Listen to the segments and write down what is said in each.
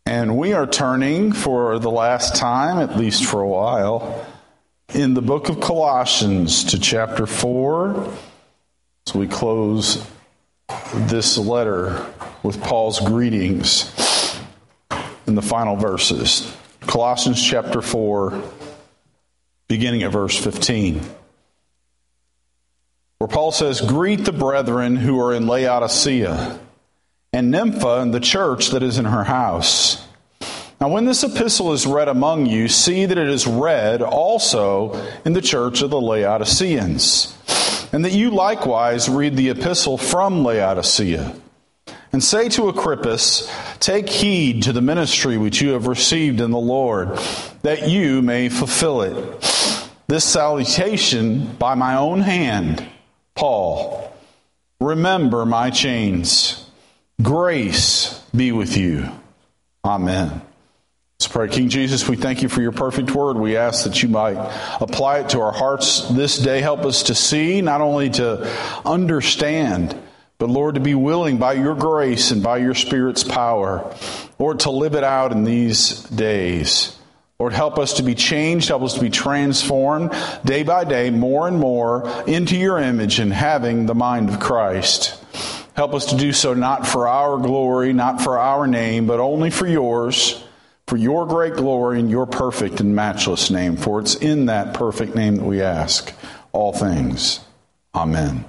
And we are turning for the last time, at least for a while, in the book of Colossians to chapter 4. So we close this letter with Paul's greetings in the final verses. Colossians chapter 4, beginning at verse 15. Where Paul says, "Greet the brethren who are in Laodicea, and Nympha and the church that is in her house. Now when this epistle is read among you, see that it is read also in the church of the Laodiceans, and that you likewise read the epistle from Laodicea. And say to Agrippus, take heed to the ministry which you have received in the Lord, that you may fulfill it. This salutation by my own hand, Paul. Remember my chains. Grace be with you. Amen." Let's pray. King Jesus, we thank you for your perfect word. We ask that you might apply it to our hearts this day. Help us to see, not only to understand, but Lord, to be willing by your grace and by your Spirit's power, Lord, to live it out in these days. Lord, help us to be changed, help us to be transformed day by day, more and more into your image and having the mind of Christ. Help us to do so not for our glory, not for our name, but only for yours, for your great glory and your perfect and matchless name. For it's in that perfect name that we ask all things. Amen.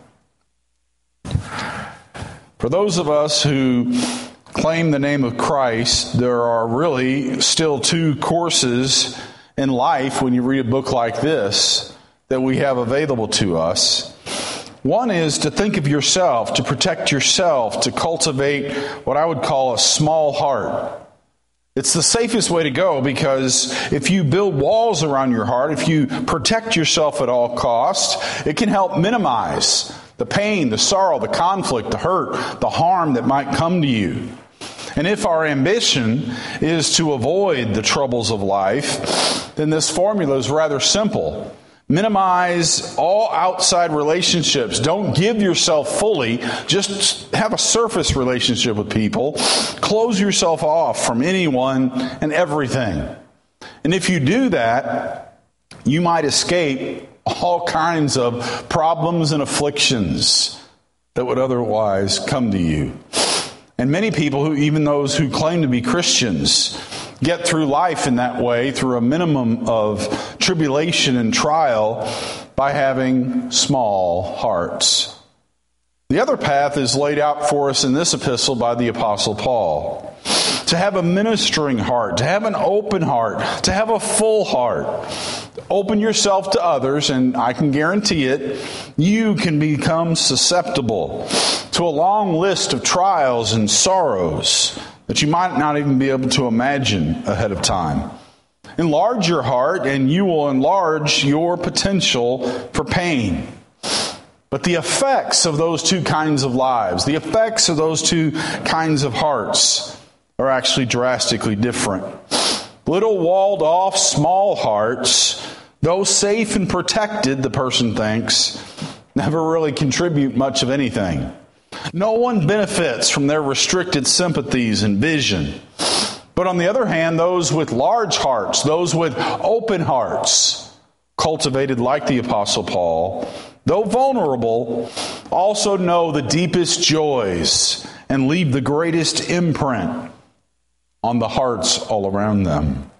For those of us who claim the name of Christ, there are really still two courses in life when you read a book like this that we have available to us. One is to think of yourself, to protect yourself, to cultivate what I would call a small heart. It's the safest way to go, because if you build walls around your heart, if you protect yourself at all costs, it can help minimize the pain, the sorrow, the conflict, the hurt, the harm that might come to you. And if our ambition is to avoid the troubles of life, then this formula is rather simple. Minimize all outside relationships. Don't give yourself fully. Just have a surface relationship with people. Close yourself off from anyone and everything. And if you do that, you might escape all kinds of problems and afflictions that would otherwise come to you. And many people, who, even those who claim to be Christians, get through life in that way, through a minimum of tribulation and trial, by having small hearts. The other path is laid out for us in this epistle by the Apostle Paul. To have a ministering heart, to have an open heart, to have a full heart. Open yourself to others, and I can guarantee it, you can become susceptible to a long list of trials and sorrows that you might not even be able to imagine ahead of time. Enlarge your heart, and you will enlarge your potential for pain. But the effects of those two kinds of lives, the effects of those two kinds of hearts, are actually drastically different. Little walled off, small hearts, though safe and protected, the person thinks, never really contribute much of anything. No one benefits from their restricted sympathies and vision. But on the other hand, those with large hearts, those with open hearts, cultivated like the Apostle Paul, though vulnerable, also know the deepest joys and leave the greatest imprint on the hearts all around them.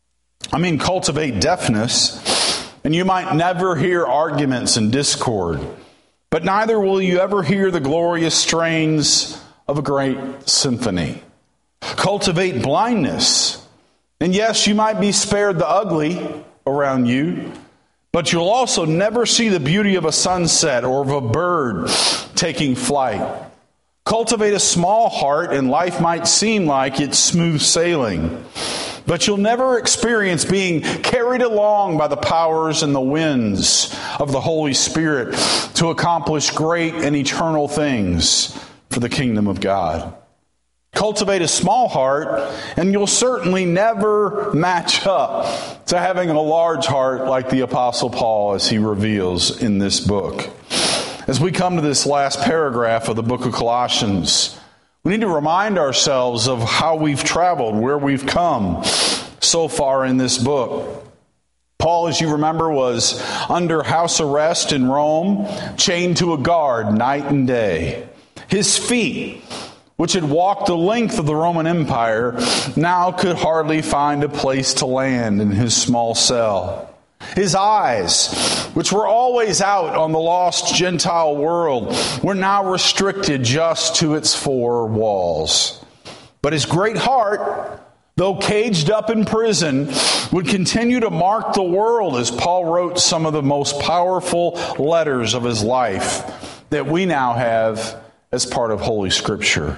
Cultivate deafness, and you might never hear arguments and discord. But neither will you ever hear the glorious strains of a great symphony. Cultivate blindness. And yes, you might be spared the ugly around you, but you'll also never see the beauty of a sunset or of a bird taking flight. Cultivate a small heart, and life might seem like it's smooth sailing. But you'll never experience being carried along by the powers and the winds of the Holy Spirit to accomplish great and eternal things for the kingdom of God. Cultivate a small heart, and you'll certainly never match up to having a large heart like the Apostle Paul, as he reveals in this book. As we come to this last paragraph of the book of Colossians, We need to remind ourselves of how we've traveled, where we've come so far in this book. Paul, as you remember, was under house arrest in Rome, chained to a guard night and day. His feet, which had walked the length of the Roman Empire, now could hardly find a place to land in his small cell. His eyes, which were always out on the lost Gentile world, were now restricted just to its four walls. But his great heart, though caged up in prison, would continue to mark the world as Paul wrote some of the most powerful letters of his life that we now have as part of Holy Scripture.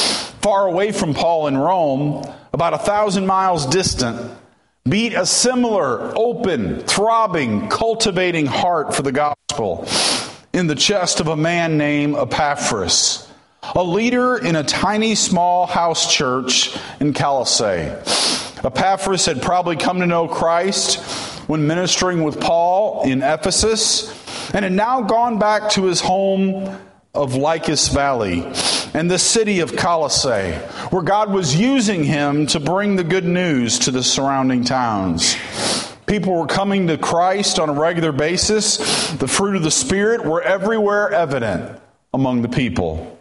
Far away from Paul in Rome, about 1,000 miles distant, beat a similar, open, throbbing, cultivating heart for the gospel in the chest of a man named Epaphras, a leader in a tiny, small house church in Colossae. Epaphras had probably come to know Christ when ministering with Paul in Ephesus, and had now gone back to his home of Lycus Valley and the city of Colossae, where God was using him to bring the good news to the surrounding towns. People were coming to Christ on a regular basis. The fruit of the Spirit were everywhere evident among the people.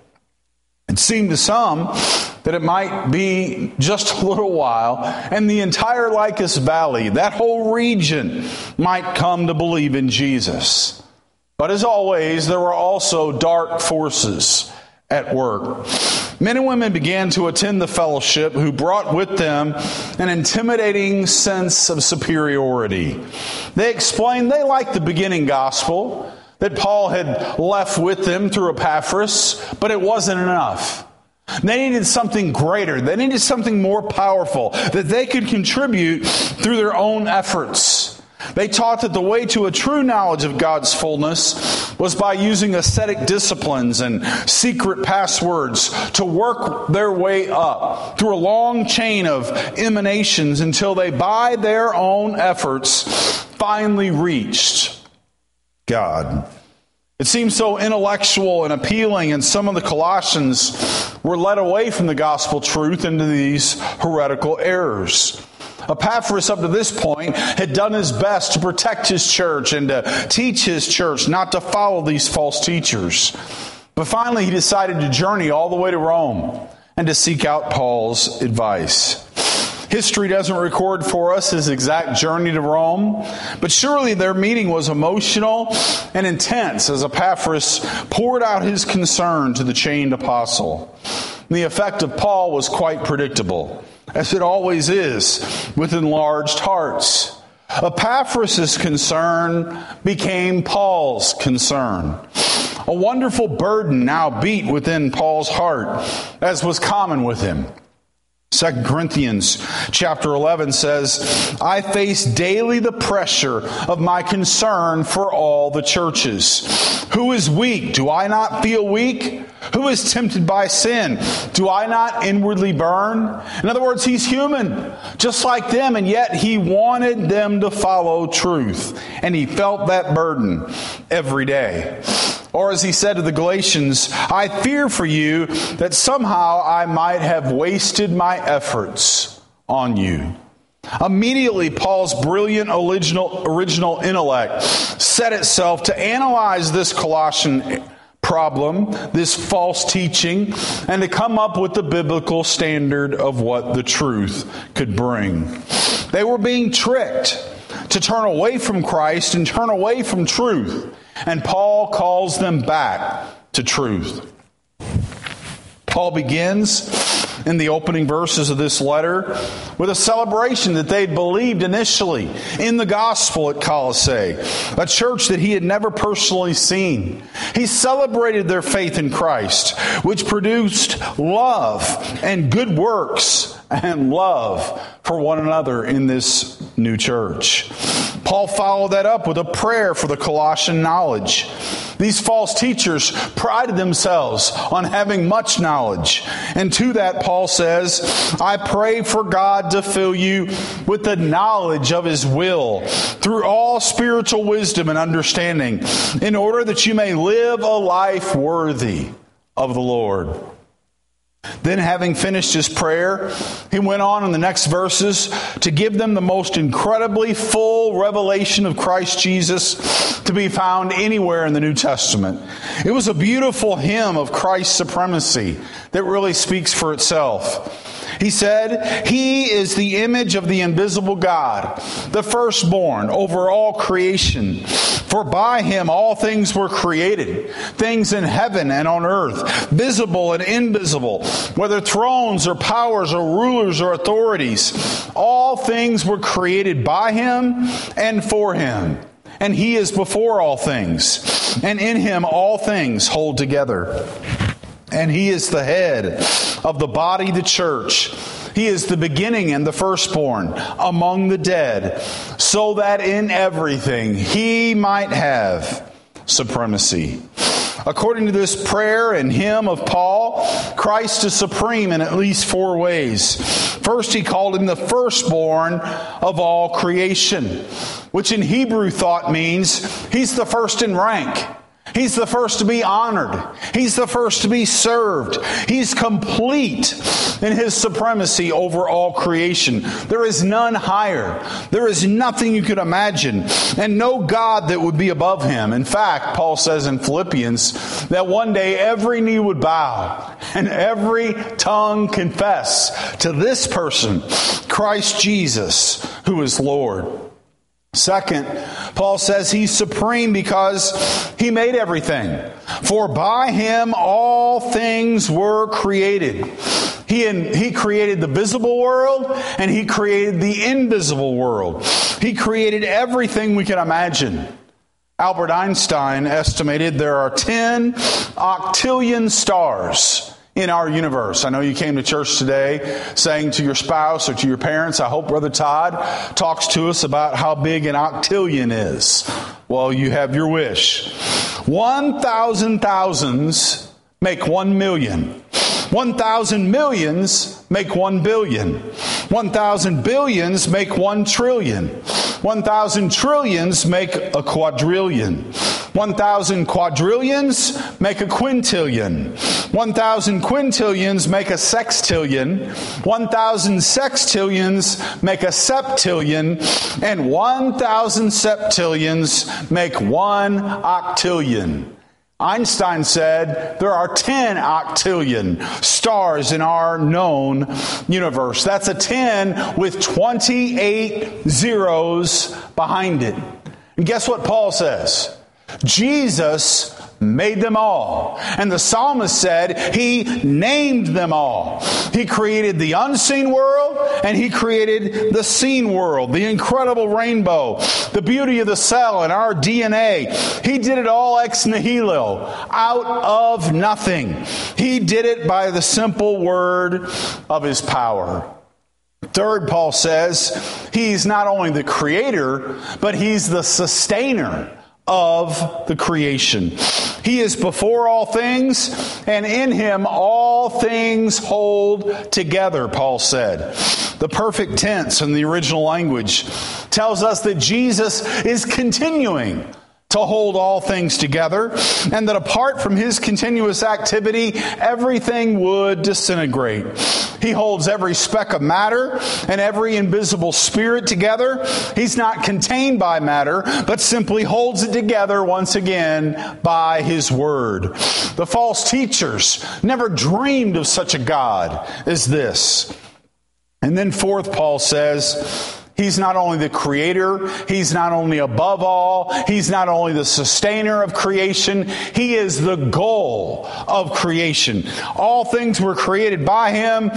It seemed to some that it might be just a little while, and the entire Lycus Valley, that whole region, might come to believe in Jesus. But as always, there were also dark forces at work. Men and women began to attend the fellowship who brought with them an intimidating sense of superiority. They explained they liked the beginning gospel that Paul had left with them through Epaphras, but it wasn't enough. They needed something greater. They needed something more powerful that they could contribute through their own efforts. They taught that the way to a true knowledge of God's fullness was by using ascetic disciplines and secret passwords to work their way up through a long chain of emanations until they, by their own efforts, finally reached God. It seemed so intellectual and appealing, and some of the Colossians were led away from the gospel truth into these heretical errors. Epaphras, up to this point, had done his best to protect his church and to teach his church not to follow these false teachers. But finally, he decided to journey all the way to Rome and to seek out Paul's advice. History doesn't record for us his exact journey to Rome, but surely their meeting was emotional and intense as Epaphras poured out his concern to the chained apostle. The effect of Paul was quite predictable, as it always is with enlarged hearts. Epaphras' concern became Paul's concern. A wonderful burden now beat within Paul's heart, as was common with him. 2 Corinthians chapter 11 says, I face daily the pressure of my concern for all the churches. Who is weak? Do I not feel weak? Who is tempted by sin? Do I not inwardly burn? In other words, he's human, just like them, and yet he wanted them to follow truth. And he felt that burden every day. Or as he said to the Galatians, I fear for you that somehow I might have wasted my efforts on you. Immediately, Paul's brilliant original intellect set itself to analyze this Colossian problem, this false teaching, and to come up with the biblical standard of what the truth could bring. They were being tricked to turn away from Christ and turn away from truth. And Paul calls them back to truth. Paul begins in the opening verses of this letter with a celebration that they'd believed initially in the gospel at Colossae, a church that he had never personally seen. He celebrated their faith in Christ, which produced love and good works and love for one another in this new church. Paul followed that up with a prayer for the Colossian knowledge. These false teachers prided themselves on having much knowledge. And to that, Paul says, I pray for God to fill you with the knowledge of His will through all spiritual wisdom and understanding, in order that you may live a life worthy of the Lord. Then, having finished his prayer, he went on in the next verses to give them the most incredibly full revelation of Christ Jesus to be found anywhere in the New Testament. It was a beautiful hymn of Christ's supremacy that really speaks for itself. He said, "He is the image of the invisible God, the firstborn over all creation. For by him all things were created, things in heaven and on earth, visible and invisible, whether thrones or powers or rulers or authorities. All things were created by him and for him. And he is before all things, and in him all things hold together. And he is the head of the body, the church. He is the beginning and the firstborn among the dead, so that in everything he might have supremacy." According to this prayer and hymn of Paul, Christ is supreme in at least 4 ways. First, he called him the firstborn of all creation, which in Hebrew thought means he's the first in rank. He's the first to be honored. He's the first to be served. He's complete in his supremacy over all creation. There is none higher. There is nothing you could imagine, and no God that would be above him. In fact, Paul says in Philippians that one day every knee would bow and every tongue confess to this person, Christ Jesus, who is Lord. Second, Paul says he's supreme because he made everything. For by him all things were created. He created the visible world and he created the invisible world. He created everything we can imagine. Albert Einstein estimated there are 10 octillion stars in our universe. I know you came to church today saying to your spouse or to your parents, I hope Brother Todd talks to us about how big an octillion is. Well, you have your wish. 1,000 thousands make 1 million. 1,000 millions make 1 billion. 1,000 billions make 1 trillion. 1,000 trillions make a quadrillion. 1,000 quadrillions make a quintillion. 1,000 quintillions make a sextillion. 1,000 sextillions make a septillion. And 1,000 septillions make 1 octillion. Einstein said there are 10 octillion stars in our known universe. That's a 10 with 28 zeros behind it. And guess what Paul says? Jesus made them all. And the psalmist said he named them all. He created the unseen world and he created the seen world, the incredible rainbow, the beauty of the cell and our DNA. He did it all ex nihilo, out of nothing. He did it by the simple word of his power. Third, Paul says, he's not only the creator, but he's the sustainer of the creation. He is before all things, and in him all things hold together, Paul said. The perfect tense in the original language tells us that Jesus is continuing to hold all things together, and that apart from his continuous activity, everything would disintegrate. He holds every speck of matter and every invisible spirit together. He's not contained by matter, but simply holds it together once again by his word. The false teachers never dreamed of such a God as this. And then fourth, Paul says, he's not only the creator, he's not only above all, he's not only the sustainer of creation, he is the goal of creation. All things were created by him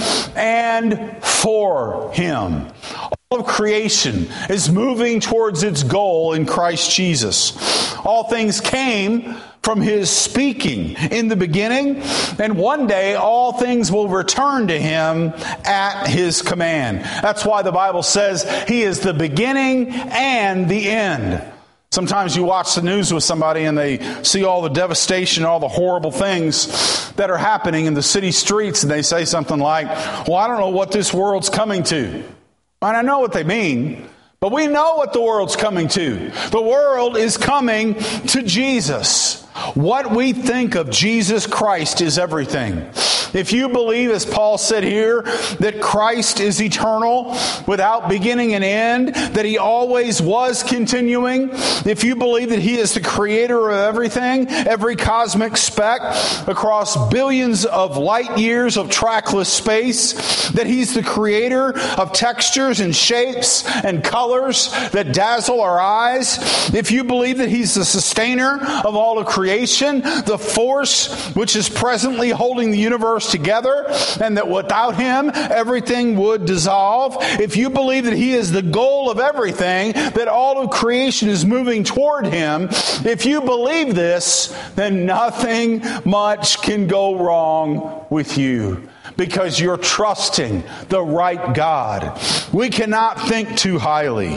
and for him. All of creation is moving towards its goal in Christ Jesus. All things came from his speaking in the beginning, and one day all things will return to him at his command. That's why the Bible says he is the beginning and the end. Sometimes you watch the news with somebody and they see all the devastation, all the horrible things that are happening in the city streets, and they say something like, well, I don't know what this world's coming to. And I know what they mean, but we know what the world's coming to. The world is coming to Jesus. What we think of Jesus Christ is everything. if you believe, as Paul said here, that Christ is eternal, without beginning and end, that He always was continuing, if you believe that He is the creator of everything, every cosmic speck across billions of light years of trackless space, that He's the creator of textures and shapes and colors that dazzle our eyes, if you believe that He's the sustainer of all of creation, the force which is presently holding the universe together, and that without Him everything would dissolve, if you believe that He is the goal of everything, that all of creation is moving toward Him, if you believe this, then nothing much can go wrong with you, because you're trusting the right God. We cannot think too highly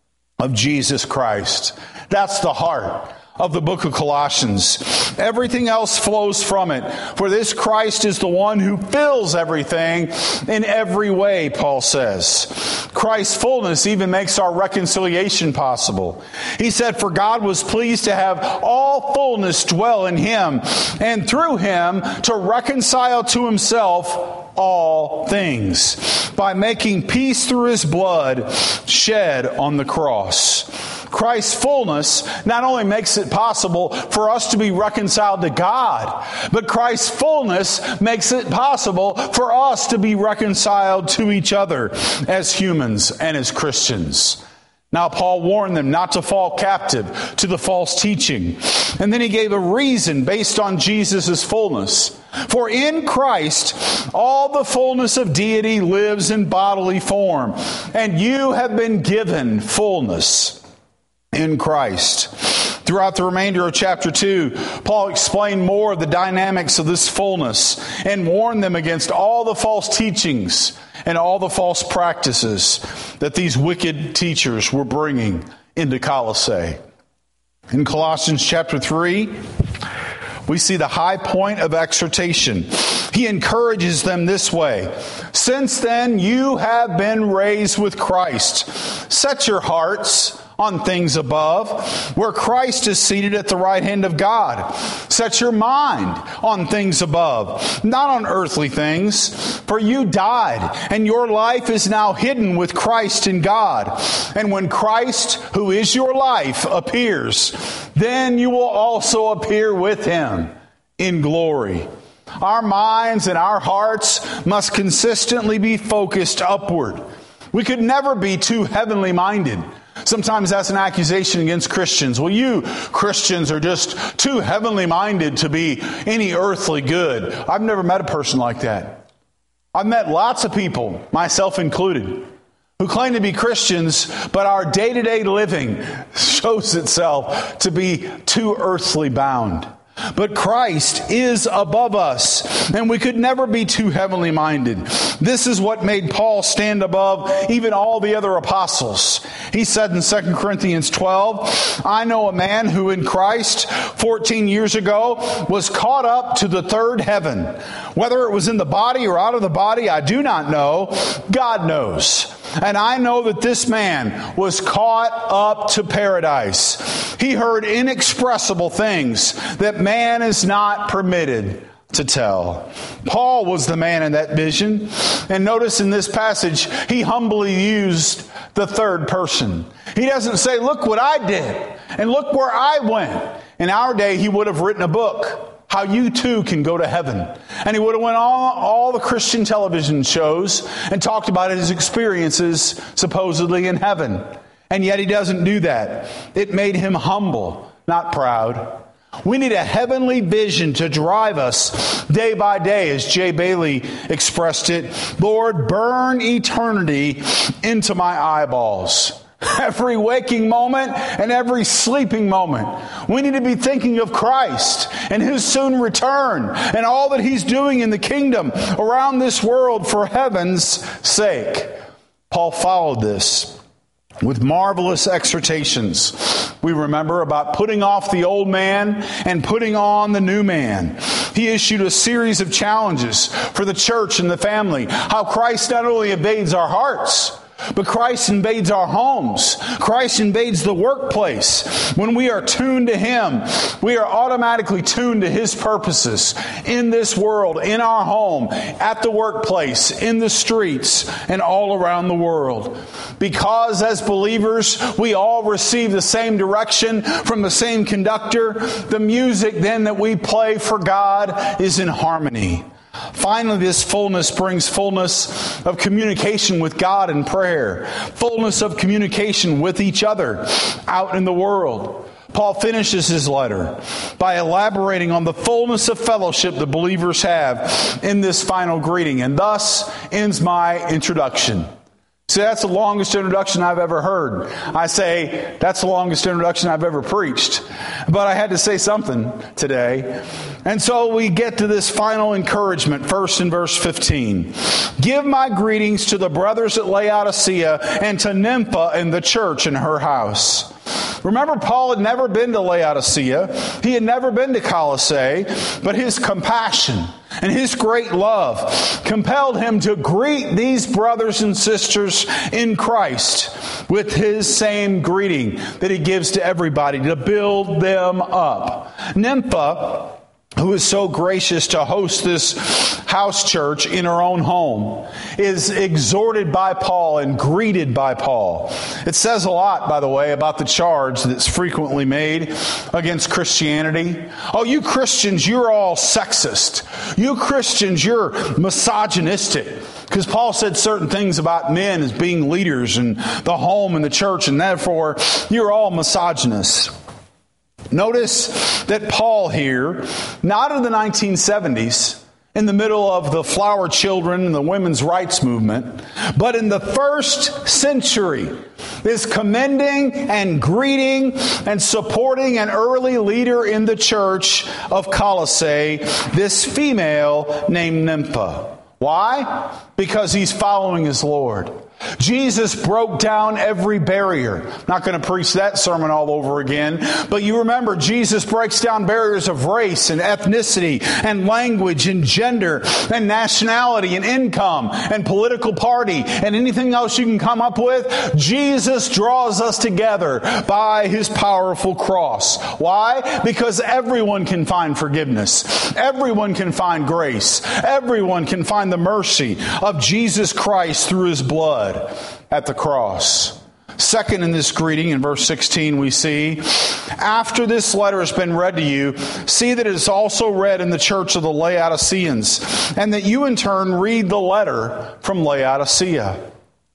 of Jesus Christ. That's the heart of the book of Colossians. Everything else flows from it. For this Christ is the one who fills everything in every way, Paul says. Christ's fullness even makes our reconciliation possible. He said, for God was pleased to have all fullness dwell in Him, and through Him to reconcile to Himself all things, by making peace through His blood shed on the cross. Christ's fullness not only makes it possible for us to be reconciled to God, but Christ's fullness makes it possible for us to be reconciled to each other as humans and as Christians. Now, Paul warned them not to fall captive to the false teaching. And then he gave a reason based on Jesus' fullness. For in Christ, all the fullness of deity lives in bodily form, and you have been given fullness in Christ. Throughout the remainder of chapter 2, Paul explained more of the dynamics of this fullness and warned them against all the false teachings and all the false practices that these wicked teachers were bringing into Colossae. In Colossians chapter 3, we see the high point of exhortation. He encourages them this way. Since then you have been raised with Christ. Set your hearts on things above, where Christ is seated at the right hand of God. Set your mind on things above, not on earthly things. For you died, and your life is now hidden with Christ in God. And when Christ, who is your life, appears, then you will also appear with Him in glory. Our minds and our hearts must consistently be focused upward. We could never be too heavenly minded. Sometimes that's an accusation against Christians. Well, you Christians are just too heavenly minded to be any earthly good. I've never met a person like that. I've met lots of people, myself included, who claim to be Christians, but our day-to-day living shows itself to be too earthly bound. But Christ is above us, and we could never be too heavenly minded. This is what made Paul stand above even all the other apostles. He said in 2 Corinthians 12, I know a man who in Christ 14 years ago was caught up to the third heaven. Whether it was in the body or out of the body, I do not know. God knows. And I know that this man was caught up to paradise. He heard inexpressible things that man is not permitted to tell. Paul was the man in that vision. And notice in this passage, he humbly used the third person. He doesn't say, look what I did, and look where I went. In our day, he would have written a book. How you too can go to heaven. And he would have went on all the Christian television shows and talked about his experiences supposedly in heaven. And yet he doesn't do that. It made him humble, not proud. We need a heavenly vision to drive us day by day, as Jay Bailey expressed it. Lord, burn eternity into my eyeballs. Every waking moment and every sleeping moment, we need to be thinking of Christ and His soon return and all that He's doing in the kingdom around this world for heaven's sake. Paul followed this with marvelous exhortations. We remember about putting off the old man and putting on the new man. He issued a series of challenges for the church and the family. How Christ not only invades our hearts, But Christ invades our homes. Christ invades the workplace. When we are tuned to Him, we are automatically tuned to His purposes in this world, in our home, at the workplace, in the streets, and all around the world. Because as believers, we all receive the same direction from the same conductor, the music then that we play for God is in harmony. Finally, this fullness brings fullness of communication with God in prayer, fullness of communication with each other out in the world. Paul finishes his letter by elaborating on the fullness of fellowship the believers have in this final greeting, and thus ends my introduction. See, that's the longest introduction I've ever heard. I say, that's the longest introduction I've ever preached. But I had to say something today. And so we get to this final encouragement, first in verse 15. Give my greetings to the brothers at Laodicea and to Nympha and the church in her house. Remember, Paul had never been to Laodicea. He had never been to Colossae, but his compassion and his great love compelled him to greet these brothers and sisters in Christ with his same greeting that he gives to everybody to build them up. Nympha, who is so gracious to host this house church in her own home, is exhorted by Paul and greeted by Paul. It says a lot, by the way, about the charge that's frequently made against Christianity. Oh, you Christians, you're all sexist. You Christians, you're misogynistic. Because Paul said certain things about men as being leaders in the home and the church, and therefore you're all misogynists. Notice that Paul here, not in the 1970s, in the middle of the flower children and the women's rights movement, but in the first century, is commending and greeting and supporting an early leader in the church of Colossae, this female named Nympha. Why? Because he's following his Lord. Jesus broke down every barrier. I'm not going to preach that sermon all over again, but you remember Jesus breaks down barriers of race and ethnicity and language and gender and nationality and income and political party and anything else you can come up with. Jesus draws us together by His powerful cross. Why? Because everyone can find forgiveness. Everyone can find grace. Everyone can find the mercy of Jesus Christ through His blood at the cross. Second, in this greeting, in verse 16, we see, after this letter has been read to you, see that it is also read in the church of the Laodiceans, and that you in turn read the letter from Laodicea.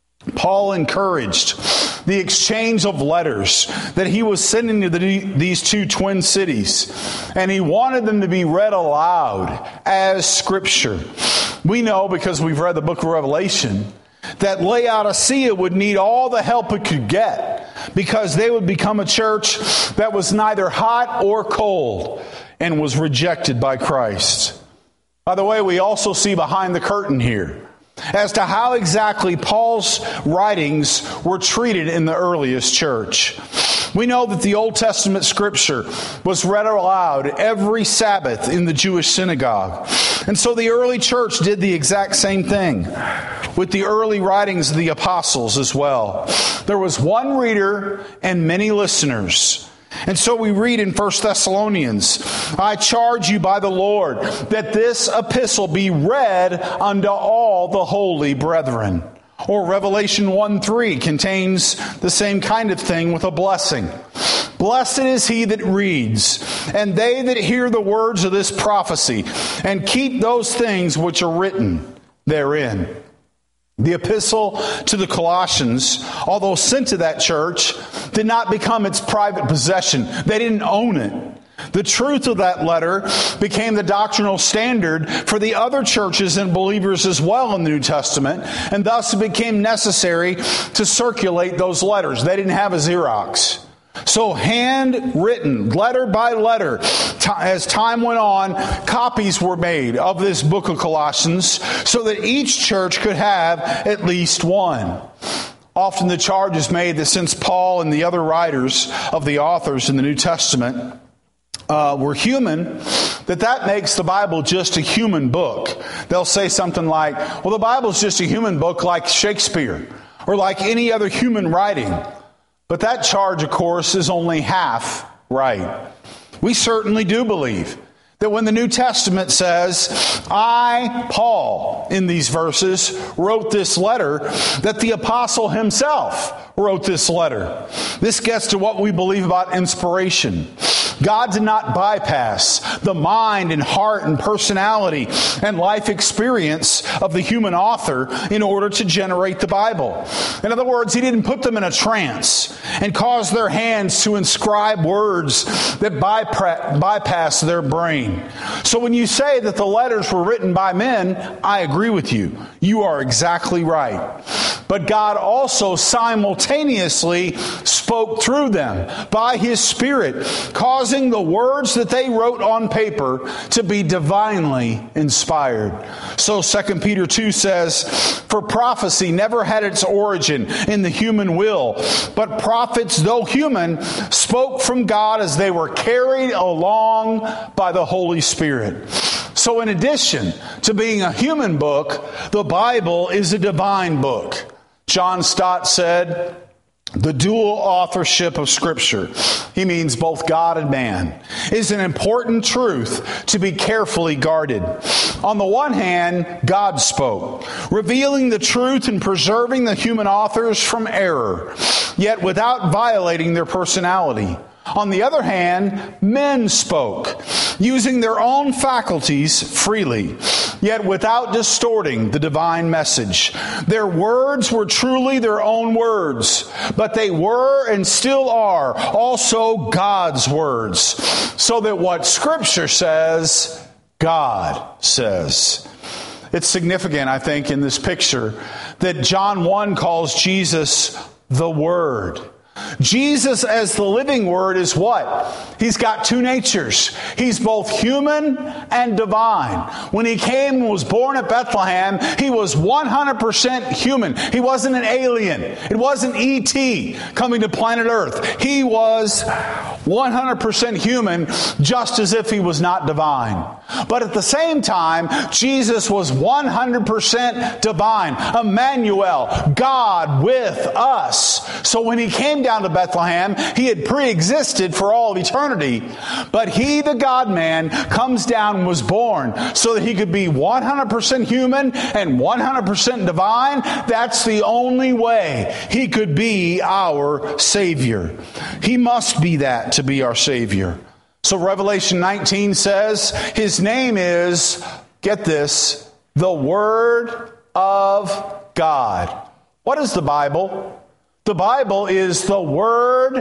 Paul encouraged the exchange of letters that he was sending to these two twin cities, and he wanted them to be read aloud as Scripture. We know, because we've read the book of Revelation, that Laodicea would need all the help it could get, because they would become a church that was neither hot or cold and was rejected by Christ. By the way, we also see behind the curtain here as to how exactly Paul's writings were treated in the earliest church. We know that the Old Testament Scripture was read aloud every Sabbath in the Jewish synagogue. And so the early church did the exact same thing with the early writings of the apostles as well. There was one reader and many listeners. And so we read in 1 Thessalonians, I charge you by the Lord that this epistle be read unto all the holy brethren. Or Revelation 1:3 contains the same kind of thing with a blessing. Blessed is he that reads, and they that hear the words of this prophecy, and keep those things which are written therein. The epistle to the Colossians, although sent to that church, did not become its private possession. They didn't own it. The truth of that letter became the doctrinal standard for the other churches and believers as well in the New Testament, and thus it became necessary to circulate those letters. They didn't have a Xerox. So handwritten, letter by letter, as time went on, copies were made of this book of Colossians so that each church could have at least one. Often the charge is made that since Paul and the other writers of the authors in the New Testament were human, that makes the Bible just a human book. They'll say something like, well, the Bible's just a human book like Shakespeare, or like any other human writing. But that charge, of course, is only half right. We certainly do believe that when the New Testament says, I, Paul, in these verses, wrote this letter, that the apostle himself wrote this letter. This gets to what we believe about inspiration. God did not bypass the mind and heart and personality and life experience of the human author in order to generate the Bible. In other words, He didn't put them in a trance and cause their hands to inscribe words that bypass their brain. So when you say that the letters were written by men, I agree with you. You are exactly right. But God also simultaneously spoke through them by His Spirit, causing the words that they wrote on paper to be divinely inspired. So 2 Peter 2 says, for prophecy never had its origin in the human will, but prophets, though human, spoke from God as they were carried along by the Holy Spirit. So in addition to being a human book, the Bible is a divine book. John Stott said, the dual authorship of Scripture, he means both God and man, is an important truth to be carefully guarded. On the one hand, God spoke, revealing the truth and preserving the human authors from error, yet without violating their personality. On the other hand, men spoke, using their own faculties freely, yet without distorting the divine message. Their words were truly their own words, but they were and still are also God's words, so that what Scripture says, God says. It's significant, I think, in this picture that John 1 calls Jesus the Word. Jesus as the living Word is what? He's got two natures. He's both human and divine. When He came and was born at Bethlehem, He was 100% human. He wasn't an alien. It wasn't E.T. coming to planet Earth. He was 100% human, just as if He was not divine. But at the same time, Jesus was 100% divine. Emmanuel, God with us. So when He came down to Bethlehem, He had pre-existed for all of eternity. But He, the God-man, comes down and was born so that He could be 100% human and 100% divine. That's the only way He could be our Savior. He must be that to be our Savior. So Revelation 19 says His name is, get this, the Word of God. What is the Bible? The Bible is the Word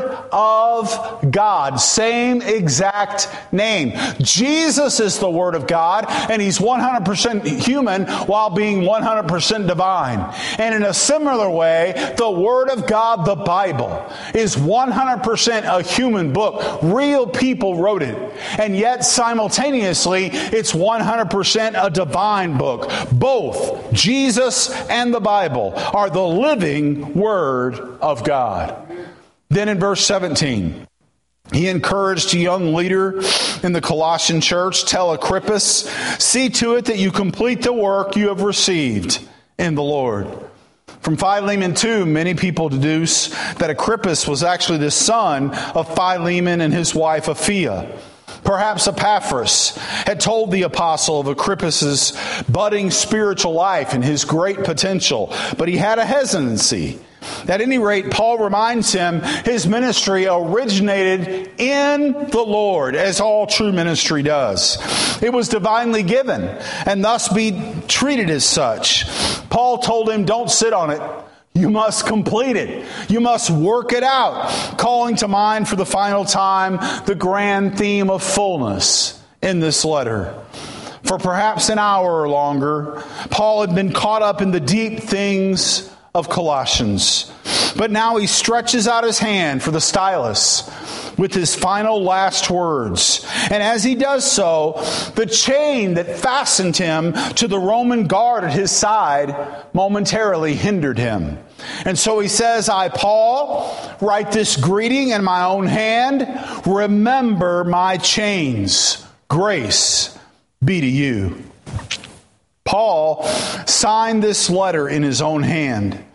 of God. Same exact name. Jesus is the Word of God, and He's 100% human while being 100% divine. And in a similar way, the Word of God, the Bible, is 100% a human book. Real people wrote it. And yet, simultaneously, it's 100% a divine book. Both Jesus and the Bible are the living Word of God. Then in verse 17, he encouraged a young leader in the Colossian church, tell Archippus, see to it that you complete the work you have received in the Lord. From Philemon 2, many people deduce that Archippus was actually the son of Philemon and his wife Apphia. Perhaps Epaphras had told the apostle of Archippus' budding spiritual life and his great potential, but he had a hesitancy. At any rate, Paul reminds him his ministry originated in the Lord, as all true ministry does. It was divinely given and thus be treated as such. Paul told him, don't sit on it. You must complete it. You must work it out. Calling to mind for the final time the grand theme of fullness in this letter. For perhaps an hour or longer, Paul had been caught up in the deep things of Colossians. But now he stretches out his hand for the stylus with his final last words. And as he does so, the chain that fastened him to the Roman guard at his side momentarily hindered him. And so he says, I, Paul, write this greeting in my own hand. Remember my chains. Grace be to you. Paul signed this letter in his own hand.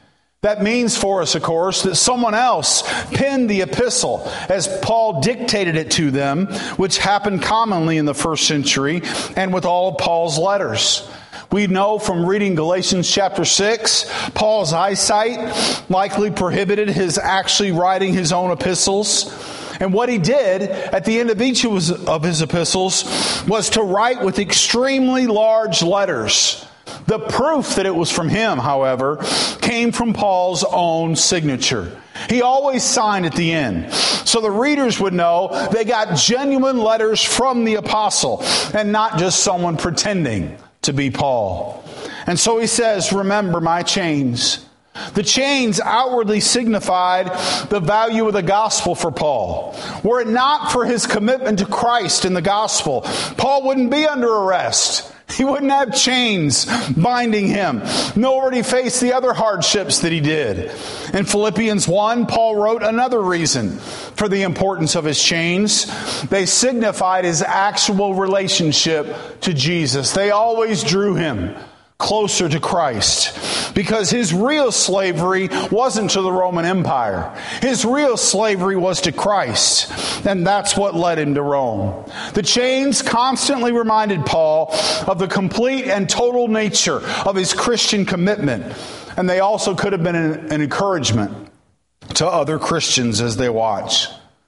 That means for us, of course, that someone else penned the epistle as Paul dictated it to them, which happened commonly in the first century and with all of Paul's letters. We know from reading Galatians chapter 6, Paul's eyesight likely prohibited his actually writing his own epistles. And what he did at the end of each of his epistles was to write with extremely large letters. The proof that it was from him, however, came from Paul's own signature. He always signed at the end. So the readers would know they got genuine letters from the apostle and not just someone pretending to be Paul. And so he says, remember my chains. The chains outwardly signified the value of the gospel for Paul. Were it not for his commitment to Christ and the gospel, Paul wouldn't be under arrest. He wouldn't have chains binding him, nor would he face the other hardships that he did. In Philippians 1, Paul wrote another reason for the importance of his chains. They signified his actual relationship to Jesus. They always drew him closer to Christ, because his real slavery wasn't to the Roman Empire. His real slavery was to Christ, and that's what led him to Rome. The chains constantly reminded Paul of the complete and total nature of his Christian commitment, and they also could have been an encouragement to other Christians as they watch.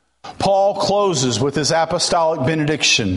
Paul closes with his apostolic benediction,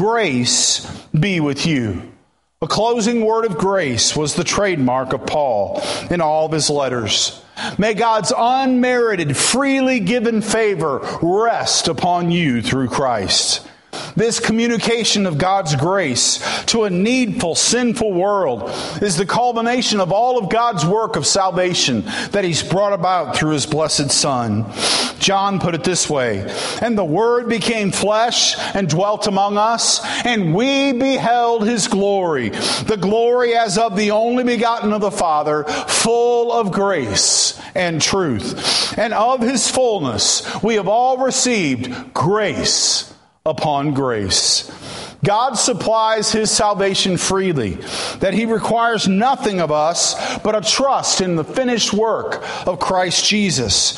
"Grace be with you." A closing word of grace was the trademark of Paul in all of his letters. May God's unmerited, freely given favor rest upon you through Christ. This communication of God's grace to a needful, sinful world is the culmination of all of God's work of salvation that He's brought about through His blessed Son. John put it this way, "And the Word became flesh and dwelt among us, and we beheld His glory, the glory as of the only begotten of the Father, full of grace and truth. And of His fullness we have all received grace upon grace." God supplies His salvation freely, that He requires nothing of us but a trust in the finished work of Christ Jesus.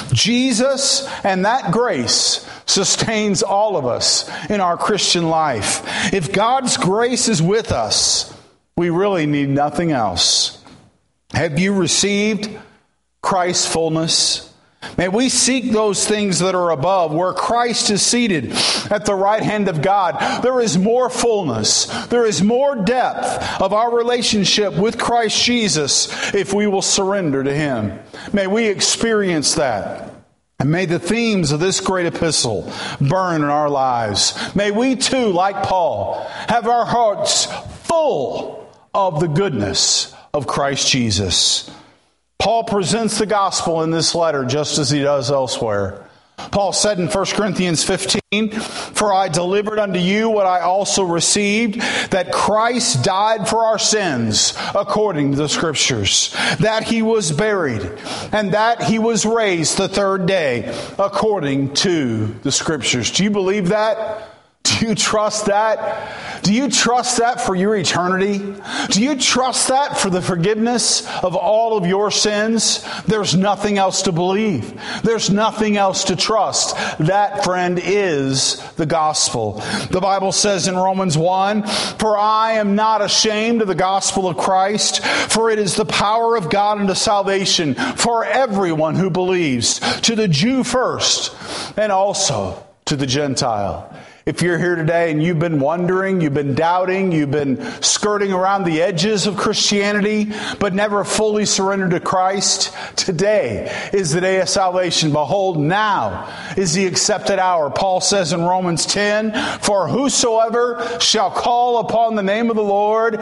Jesus and that grace sustains all of us in our Christian life. If God's grace is with us, we really need nothing else. Have you received Christ's fullness? May we seek those things that are above, where Christ is seated at the right hand of God. There is more fullness. There is more depth of our relationship with Christ Jesus if we will surrender to Him. May we experience that. And may the themes of this great epistle burn in our lives. May we too, like Paul, have our hearts full of the goodness of Christ Jesus. Paul presents the gospel in this letter just as he does elsewhere. Paul said in 1 Corinthians 15, "For I delivered unto you what I also received, that Christ died for our sins according to the Scriptures, that He was buried, and that He was raised the third day according to the Scriptures." Do you believe that? Do you trust that? Do you trust that for your eternity? Do you trust that for the forgiveness of all of your sins? There's nothing else to believe. There's nothing else to trust. That, friend, is the gospel. The Bible says in Romans 1, "For I am not ashamed of the gospel of Christ, for it is the power of God unto salvation for everyone who believes, to the Jew first, and also to the Gentile." If you're here today and you've been wondering, you've been doubting, you've been skirting around the edges of Christianity, but never fully surrendered to Christ, today is the day of salvation. Behold, now is the accepted hour. Paul says in Romans 10, "For whosoever shall call upon the name of the Lord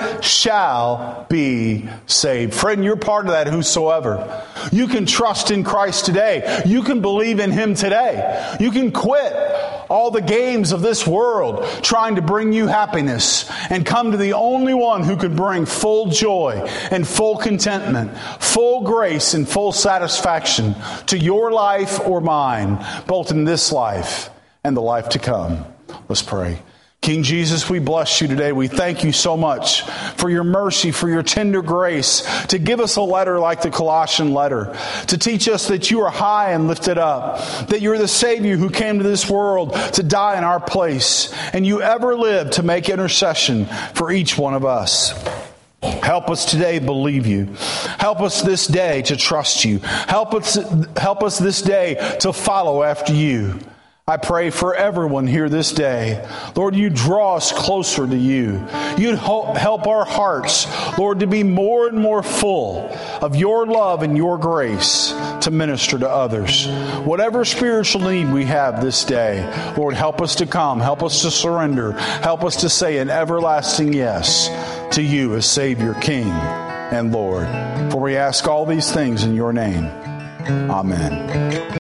shall be saved." Friend, you're part of that whosoever. You can trust in Christ today. You can believe in Him today. You can quit all the games of this world trying to bring you happiness and come to the only one who can bring full joy and full contentment, full grace and full satisfaction to your life or mine, both in this life and the life to come. Let's pray. King Jesus, we bless you today. We thank you so much for your mercy, for your tender grace, to give us a letter like the Colossian letter, to teach us that you are high and lifted up, that you're the Savior who came to this world to die in our place, and you ever lived to make intercession for each one of us. Help us today believe you. Help us this day to trust you. Help us this day to follow after you. I pray for everyone here this day. Lord, you draw us closer to you. You'd help our hearts, Lord, to be more and more full of your love and your grace to minister to others. Whatever spiritual need we have this day, Lord, help us to come. Help us to surrender. Help us to say an everlasting yes to you as Savior, King, and Lord. For we ask all these things in your name. Amen.